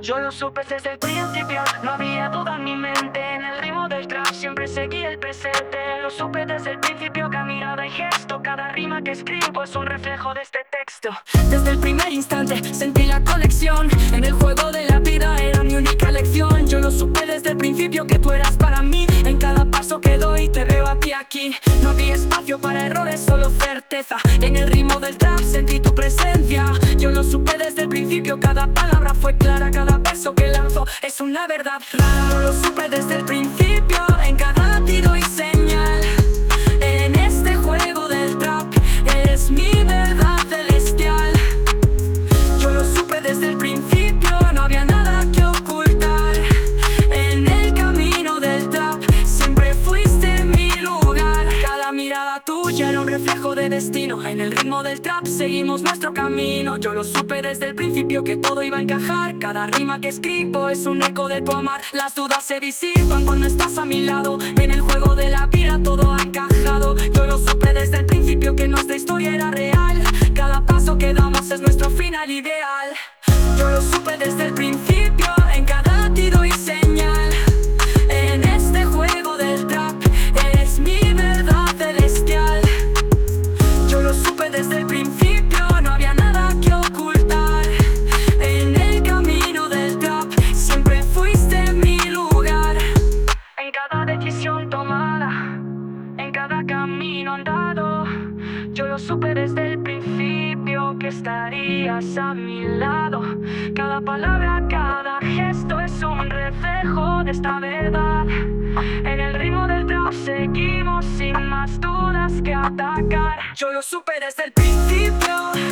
Yo lo supe desde el principio, no había duda en mi mente. En el ritmo del trap siempre seguí el presente. Lo supe desde el principio, cada mirada y gesto, cada rima que escribo es un reflejo de este texto. Desde el primer instante sentí la conexión, en el juego de la vida era mi única lección. Yo lo supe desde el principio que tú eras para mí. En cada paso que doy te veo a ti aquí. No había espacio para errores, solo certeza. En el ritmo del trap sentí tu presencia. Yo lo supe desde el principio, cada palabra fue clara, cada verso que lanzo es una verdad rara. Yo lo supe desde el principio, en cada tiro y señal. En este juego del trap eres mi verdad celestial. Yo lo supe desde el principio, no había nada que ocultar. En el camino del trap siempre fuiste mi lugar. Cada mirada tuya era un reflejo de destino. En el ritmo del trap seguimos nuestro camino. Yo lo supe desde el principio que todo iba a encajar. Cada rima que escribo es un eco de tu amar. Las dudas se disipan cuando estás a mi lado. En el juego de la vida todo ha encajado. Yo lo supe desde el principio que nuestra historia era real. Cada paso que damos es nuestro final ideal. Yo lo supe desde el principio, en cada tiro y señal. En este juego del trap eres mi verdad celestial. Yo lo supe desde el principio, no había nada que ocultar. En el camino del trap siempre fuiste mi lugar. En cada decisión tomada, en cada camino andado, yo lo supe desde el principio que estarías a mi lado. Cada palabra, cada gesto es un reflejo de esta verdad. En el ritmo del trap seguimos sin más dudas que atacar. Yo lo supe desde el principio,